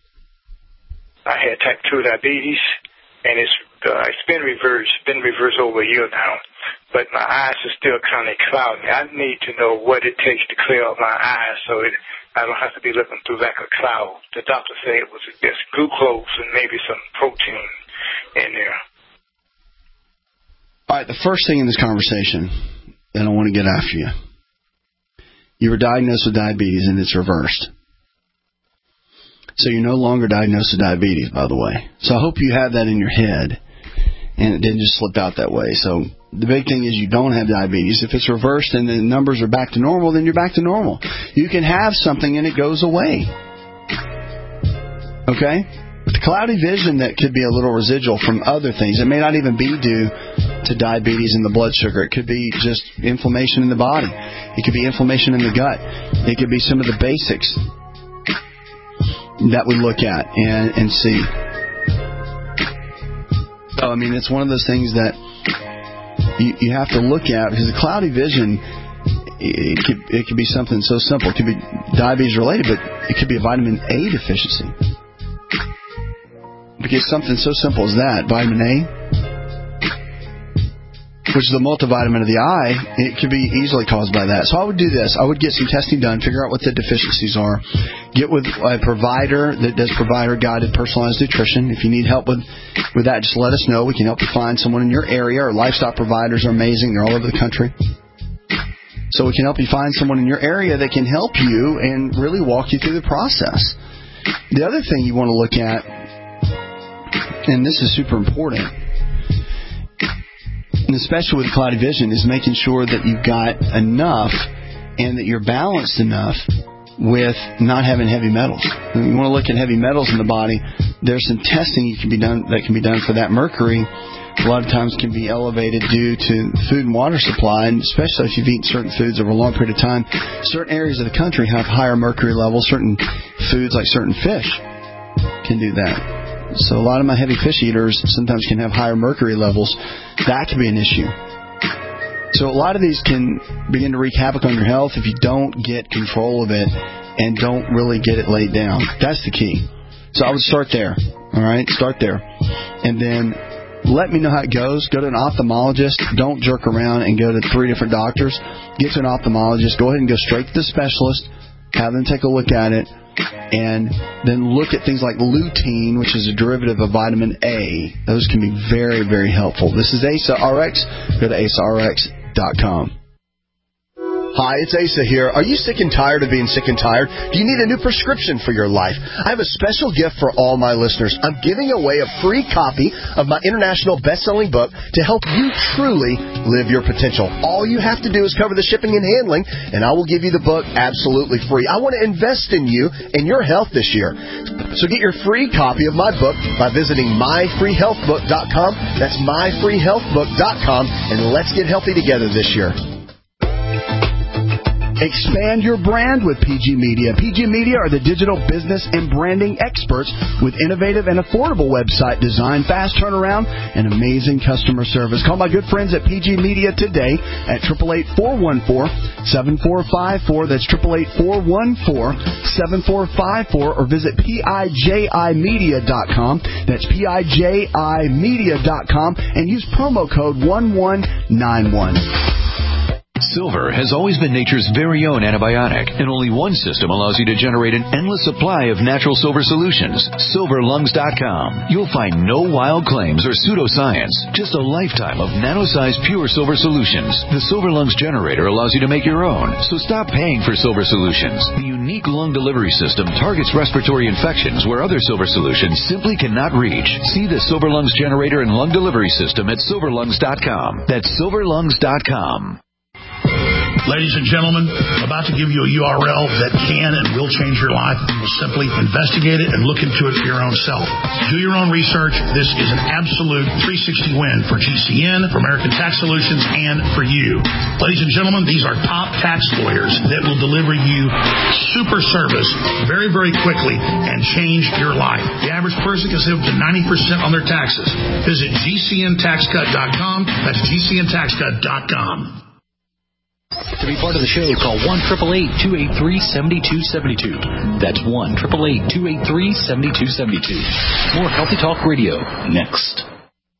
I had type two diabetes, and it's uh, it's been reversed, been reversed over a year now, but my eyes are still kind of cloudy. I need to know what it takes to clear up my eyes so it I don't have to be looking through like a cloud. The doctor said it was just glucose and maybe some protein in there. All right, the first thing in this conversation, and I want to get after you. You were diagnosed with diabetes, and it's reversed. So you're no longer diagnosed with diabetes, by the way. So I hope you have that in your head, and it didn't just slip out that way. So the big thing is you don't have diabetes. If it's reversed and the numbers are back to normal, then you're back to normal. You can have something and it goes away. Okay? The cloudy vision that could be a little residual from other things. It may not even be due to diabetes and the blood sugar. It could be just inflammation in the body. It could be inflammation in the gut. It could be some of the basics that we look at and, and see. So, I mean, it's one of those things that you, you have to look at, because the cloudy vision, it could, it could be something so simple. It could be diabetes related, but it could be a vitamin A deficiency. Because something so simple as that, vitamin A, which is the multivitamin of the eye, it could be easily caused by that. So I would do this. I would get some testing done, figure out what the deficiencies are, get with a provider that does provider-guided personalized nutrition. If you need help with, with that, just let us know. We can help you find someone in your area. Our livestock providers are amazing. They're all over the country. So we can help you find someone in your area that can help you and really walk you through the process. The other thing you want to look at, and this is super important, and especially with cloudy vision, is making sure that you've got enough and that you're balanced enough with not having heavy metals. You want to look at heavy metals in the body. There's some testing you can be done that can be done for that. Mercury a lot of times can be elevated due to food and water supply, and especially if you've eaten certain foods over a long period of time. Certain areas of the country have higher mercury levels. Certain foods, like certain fish, can do that. So a lot of my heavy fish eaters sometimes can have higher mercury levels. That can be an issue. So a lot of these can begin to wreak havoc on your health if you don't get control of it and don't really get it laid down. That's the key. So I would start there. All right? Start there. and then let me know how it goes. Go to an ophthalmologist. Don't jerk around and go to three different doctors. Get to an ophthalmologist. Go ahead and go straight to the specialist. Have them take a look at it. And then look at things like lutein, which is a derivative of vitamin A. Those can be very, very helpful. This is Asa R X. Go to asa r x dot com. Hi, it's Asa here. Are you sick and tired of being sick and tired? Do you need a new prescription for your life? I have a special gift for all my listeners. I'm giving away a free copy of my international best-selling book to help you truly live your potential. All you have to do is cover the shipping and handling, and I will give you the book absolutely free. I want to invest in you and your health this year. So get your free copy of my book by visiting my free health book dot com. That's my free health book dot com, and let's get healthy together this year. Expand your brand with P G Media. P G Media are the digital business and branding experts with innovative and affordable website design, fast turnaround, and amazing customer service. Call my good friends at P G Media today at eight eight eight, four one four, seven four five four. That's eight eight eight, four one four, seven four five four, or visit P I J I media dot com. That's P I J I media dot com and use promo code one one nine one. Silver has always been nature's very own antibiotic, and only one system allows you to generate an endless supply of natural silver solutions. silver lungs dot com. You'll find no wild claims or pseudoscience, just a lifetime of nano-sized pure silver solutions. The Silver Lungs generator allows you to make your own, so stop paying for silver solutions. The unique lung delivery system targets respiratory infections where other silver solutions simply cannot reach. See the Silver Lungs generator and lung delivery system at silver lungs dot com. That's silver lungs dot com. Ladies and gentlemen, about to give you a U R L that can and will change your life. You will simply investigate it and look into it for your own self. Do your own research. This is an absolute three sixty win for G C N, for American Tax Solutions, and for you. Ladies and gentlemen, these are top tax lawyers that will deliver you super service very, very quickly and change your life. The average person can save up to ninety percent on their taxes. Visit G C N tax cut dot com. That's G C N tax cut dot com. To be part of the show, call one eight eight eight, two eight three, seven two seven two. That's one eight eight eight, two eight three, seven two seven two. More Healthy Talk Radio next.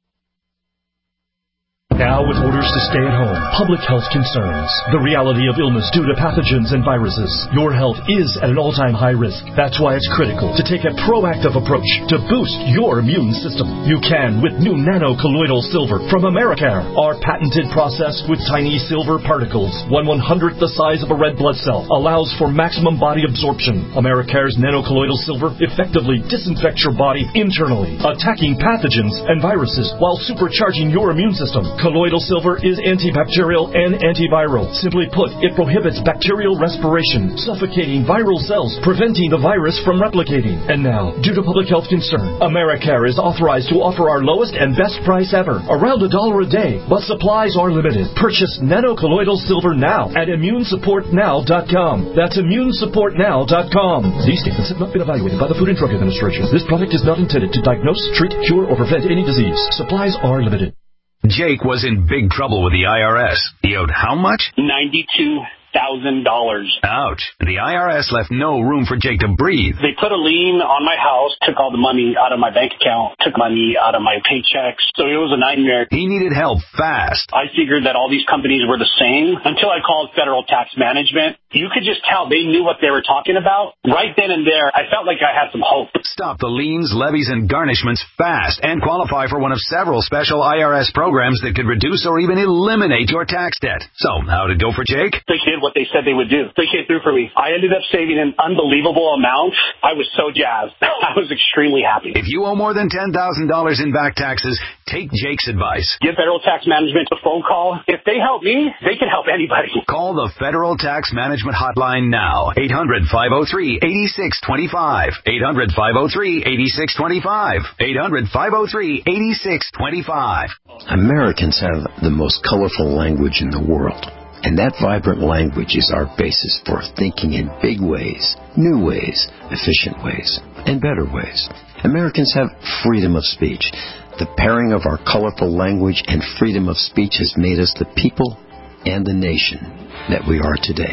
Now with orders to stay at home, public health concerns, the reality of illness due to pathogens and viruses, your health is at an all-time high risk. That's why it's critical to take a proactive approach to boost your immune system. You can with new nano-colloidal silver from Americare. Our patented process with tiny silver particles, one one hundredth the size of a red blood cell, allows for maximum body absorption. Americare's nano-colloidal silver effectively disinfects your body internally, attacking pathogens and viruses while supercharging your immune system. Colloidal silver is antibacterial and antiviral. Simply put, it prohibits bacterial respiration, suffocating viral cells, preventing the virus from replicating. And now, due to public health concern, Americare is authorized to offer our lowest and best price ever, around a dollar a day, but supplies are limited. Purchase nano-colloidal silver now at immune support now dot com. That's immune support now dot com. These statements have not been evaluated by the Food and Drug Administration. This product is not intended to diagnose, treat, cure, or prevent any disease. Supplies are limited. Jake was in big trouble with the I R S. He owed how much? ninety-two thousand dollars. Ouch. The I R S left no room for Jake to breathe. They put a lien on my house, took all the money out of my bank account, took money out of my paychecks. So it was a nightmare. He needed help fast. I figured that all these companies were the same until I called Federal Tax Management. You could just tell they knew what they were talking about. Right then and there, I felt like I had some hope. Stop the liens, levies, and garnishments fast and qualify for one of several special I R S programs that could reduce or even eliminate your tax debt. So, how'd it go for Jake? They did what they said they would do. They came through for me. I ended up saving an unbelievable amount. I was so jazzed. I was extremely happy. If you owe more than ten thousand dollars in back taxes, take Jake's advice. Give Federal Tax Management a phone call. If they help me, they can help anybody. Call the Federal Tax Management Hotline now. eight hundred, five oh three, eight six two five. eight hundred, five oh three, eight six two five. eight hundred, five oh three, eight six two five. Americans have the most colorful language in the world. And that vibrant language is our basis for thinking in big ways, new ways, efficient ways, and better ways. Americans have freedom of speech. The pairing of our colorful language and freedom of speech has made us the people and the nation that we are today.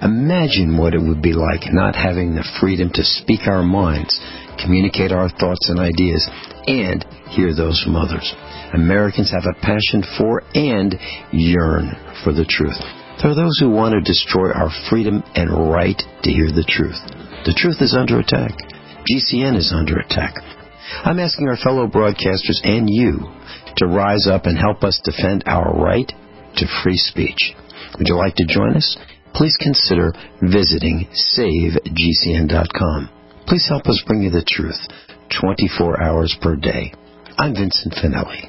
Imagine what it would be like not having the freedom to speak our minds, communicate our thoughts and ideas, and hear those from others. Americans have a passion for and yearn for the truth. There are those who want to destroy our freedom and right to hear the truth. The truth is under attack. G C N is under attack. I'm asking our fellow broadcasters and you to rise up and help us defend our right to free speech. Would you like to join us? Please consider visiting save G C N dot com. Please help us bring you the truth twenty-four hours per day. I'm Vincent Finelli.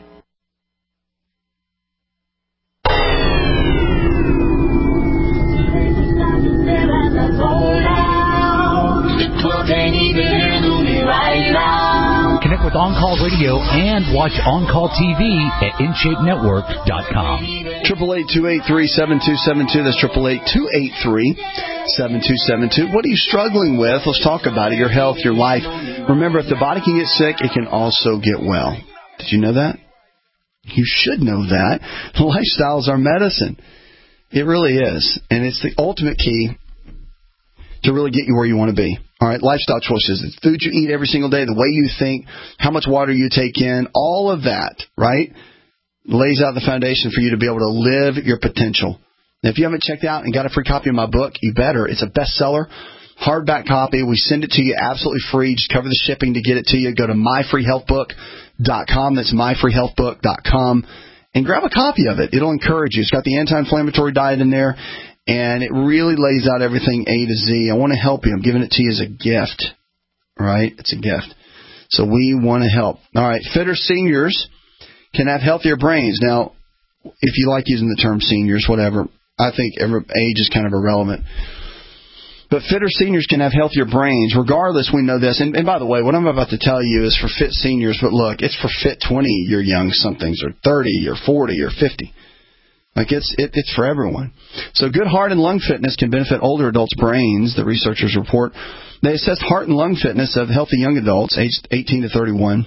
Connect with On Call Radio and watch On Call T V at in shape network dot com. Triple eight two eight three seven two seven two. That's triple eight two eight three seven two seven two. What are you struggling with? Let's talk about it. Your health, your life. Remember, if the body can get sick, it can also get well. Did you know that? You should know that. Lifestyle is our medicine. It really is, and it's the ultimate key to really get you where you want to be. All right, lifestyle choices. It's food you eat every single day, the way you think, how much water you take in, all of that, right, lays out the foundation for you to be able to live your potential. Now, if you haven't checked out and got a free copy of my book, you better. It's a bestseller, hardback copy. We send it to you absolutely free. Just cover the shipping to get it to you. Go to my free health book dot com. That's my free health book dot com. And grab a copy of it. It'll encourage you. It's got the anti-inflammatory diet in there. And it really lays out everything A to Z. I want to help you. I'm giving it to you as a gift, right? It's a gift. So we want to help. All right, fitter seniors can have healthier brains. Now, if you like using the term seniors, whatever, I think every age is kind of irrelevant. But fitter seniors can have healthier brains. Regardless, we know this. And, and by the way, what I'm about to tell you is for fit seniors. But look, it's for fit twenty-year young somethings, or thirty, or forty, or fifty. Like it's it, it's for everyone. So good heart and lung fitness can benefit older adults' brains, the researchers report. They assessed heart and lung fitness of healthy young adults aged eighteen to thirty-one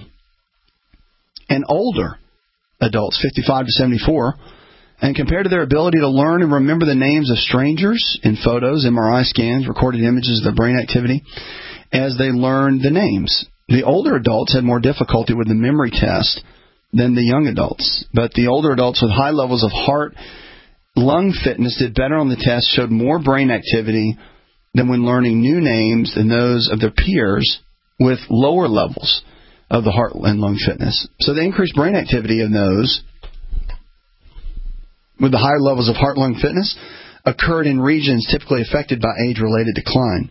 and older adults fifty-five to seventy-four, and compared to their ability to learn and remember the names of strangers in photos, M R I scans, recorded images of their brain activity as they learned the names. The older adults had more difficulty with the memory test than the young adults. But the older adults with high levels of heart, lung fitness did better on the test, showed more brain activity than when learning new names than those of their peers with lower levels of the heart and lung fitness. So the increased brain activity in those with the higher levels of heart-lung fitness occurred in regions typically affected by age-related decline.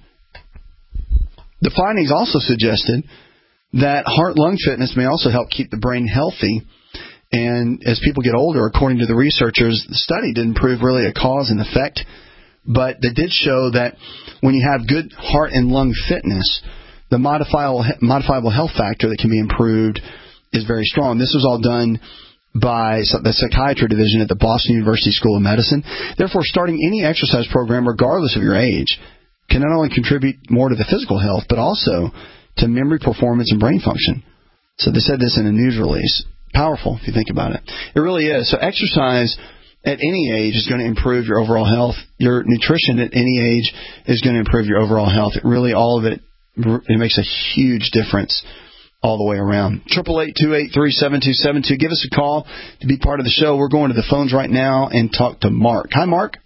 The findings also suggested that heart-lung fitness may also help keep the brain healthy. And as people get older, according to the researchers, the study didn't prove really a cause and effect, but they did show that when you have good heart and lung fitness, the modifiable, modifiable health factor that can be improved is very strong. This was all done by the psychiatry division at the Boston University School of Medicine. Therefore, starting any exercise program, regardless of your age, can not only contribute more to the physical health, but also to memory, performance, and brain function. So they said this in a news release. Powerful, if you think about it. It really is. So exercise at any age is going to improve your overall health. Your nutrition at any age is going to improve your overall health. It really, all of it, it makes a huge difference all the way around. Triple eight two eight three seven two seven two. Give us a call to be part of the show. We're going to the phones right now and talk to Mark. Hi, Mark.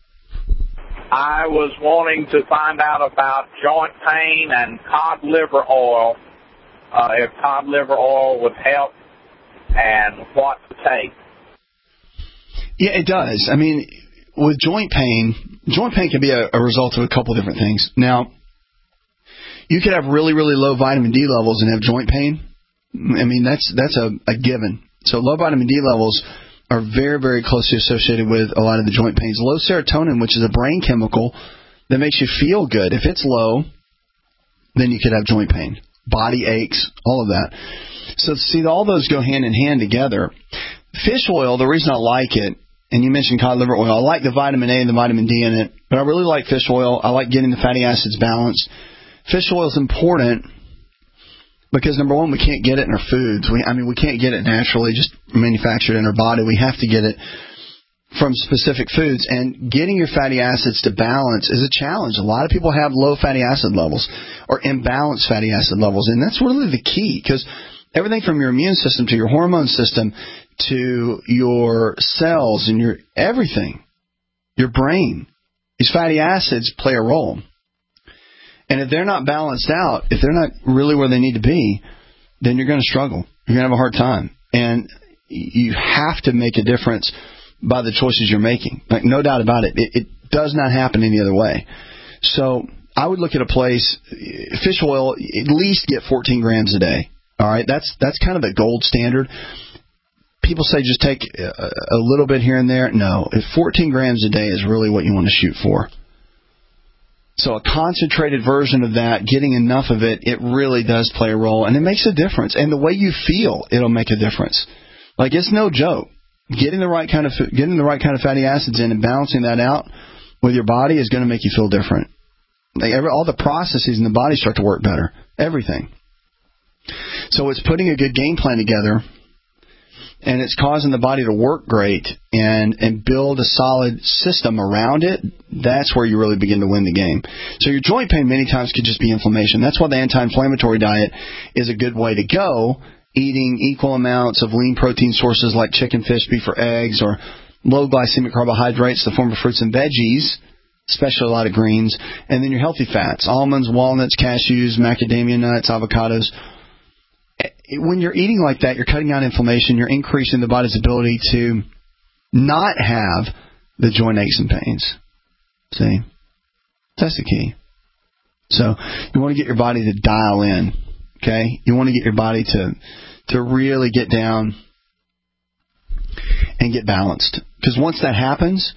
I was wanting to find out about joint pain and cod liver oil, uh, if cod liver oil would help, and what to take. Yeah, it does. I mean, with joint pain, joint pain can be a, a result of a couple different things. Now, you could have really, really low vitamin D levels and have joint pain. I mean, that's that's a, a given. So low vitamin D levels are very, very closely associated with a lot of the joint pains. Low serotonin, which is a brain chemical that makes you feel good, if it's low, then you could have joint pain, body aches, all of that. So, see, all those go hand in hand together. Fish oil, the reason I like it, and you mentioned cod liver oil, I like the vitamin A and the vitamin D in it, but I really like fish oil. I like getting the fatty acids balanced. Fish oil is important because, number one, we can't get it in our foods. We, I mean, we can't get it naturally, just manufactured in our body. We have to get it from specific foods, and getting your fatty acids to balance is a challenge. A lot of people have low fatty acid levels or imbalanced fatty acid levels, and that's really the key, because everything from your immune system to your hormone system to your cells and your everything, your brain, these fatty acids play a role. And if they're not balanced out, if they're not really where they need to be, then you're going to struggle. You're going to have a hard time. And you have to make a difference by the choices you're making. Like, no doubt about it. It, it does not happen any other way. So I would look at a place, fish oil, at least get fourteen grams a day. All right, that's that's kind of the gold standard. People say just take a, a little bit here and there. No, if fourteen grams a day is really what you want to shoot for. So a concentrated version of that, getting enough of it, it really does play a role, and it makes a difference. And the way you feel, it'll make a difference. Like, it's no joke. Getting the right kind of getting the right kind of fatty acids in and balancing that out with your body is going to make you feel different. Like, every, all the processes in the body start to work better. Everything. So it's putting a good game plan together, and it's causing the body to work great and, and build a solid system around it. That's where you really begin to win the game. So your joint pain many times could just be inflammation. That's why the anti-inflammatory diet is a good way to go. Eating equal amounts of lean protein sources like chicken, fish, beef, or eggs, or low glycemic carbohydrates, the form of fruits and veggies, especially a lot of greens, and then your healthy fats, almonds, walnuts, cashews, macadamia nuts, avocados. When you're eating like that, you're cutting out inflammation, you're increasing the body's ability to not have the joint aches and pains. See? That's the key. So you want to get your body to dial in, okay? You want to get your body to to really get down and get balanced. Because once that happens,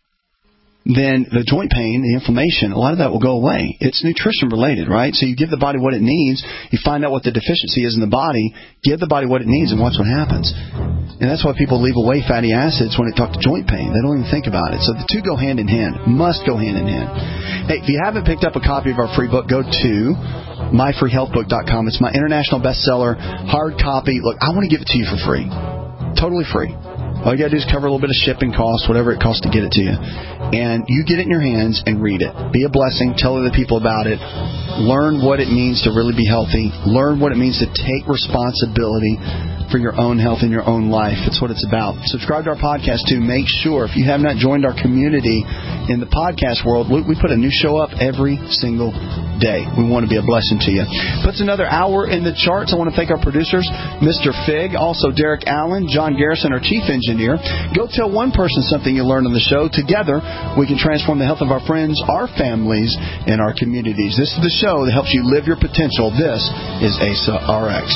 then the joint pain, the inflammation, a lot of that will go away. It's nutrition related, right? So you give the body what it needs, you find out what the deficiency is in the body, give the body what it needs, and watch what happens. And that's why people leave away fatty acids when they talk to joint pain. They don't even think about it. So the two go hand in hand, must go hand in hand. Hey, if you haven't picked up a copy of our free book, go to my free health book dot com. It's my international bestseller, hard copy. Look, I want to give it to you for free. Totally free. All you got to do is cover a little bit of shipping costs, whatever it costs to get it to you. And you get it in your hands and read it. Be a blessing. Tell other people about it. Learn what it means to really be healthy. Learn what it means to take responsibility for your own health and your own life. That's what it's about. Subscribe to our podcast, too. Make sure, if you have not joined our community in the podcast world, we put a new show up every single day. We want to be a blessing to you. Puts another hour in the charts. I want to thank our producers, Mister Fig, also Derek Allen, John Garrison, our chief engineer. Go tell one person something you learned on the show. Together, we can transform the health of our friends, our families, and our communities. This is the show that helps you live your potential. This is A S A R X.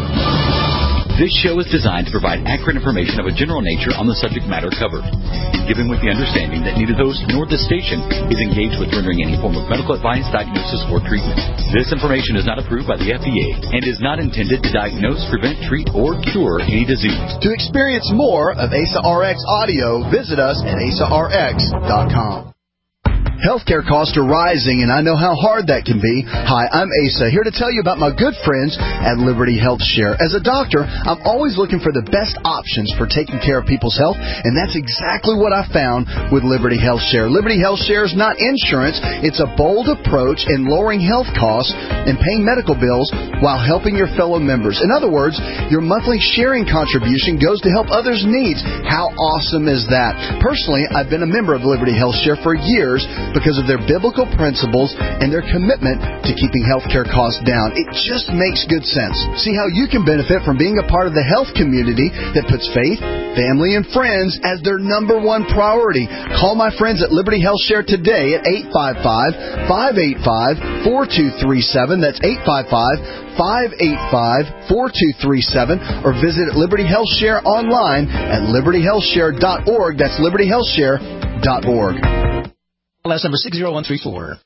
This show is designed to provide accurate information of a general nature on the subject matter covered, given with the understanding that neither the host nor the station is engaged with rendering any form of medical advice, diagnosis, or treatment. This information is not approved by the F D A and is not intended to diagnose, prevent, treat, or cure any disease. To experience more of A S A R X audio, visit us at A S A R X dot com. Healthcare costs are rising, and I know how hard that can be. Hi, I'm Asa, here to tell you about my good friends at Liberty Health Share. As a doctor, I'm always looking for the best options for taking care of people's health, and that's exactly what I found with Liberty Health Share. Liberty Health Share is not insurance. It's a bold approach in lowering health costs and paying medical bills while helping your fellow members. In other words, your monthly sharing contribution goes to help others' needs. How awesome is that? Personally, I've been a member of Liberty Health Share for years, because of their biblical principles and their commitment to keeping healthcare costs down. It just makes good sense. See how you can benefit from being a part of the health community that puts faith, family, and friends as their number one priority. Call my friends at Liberty Health Share today at eight five five, five eight five, four two three seven. That's eight five five, five eight five, four two three seven. Or visit Liberty Health Share online at liberty health share dot org. That's liberty health share dot org. Last number six zero one three four.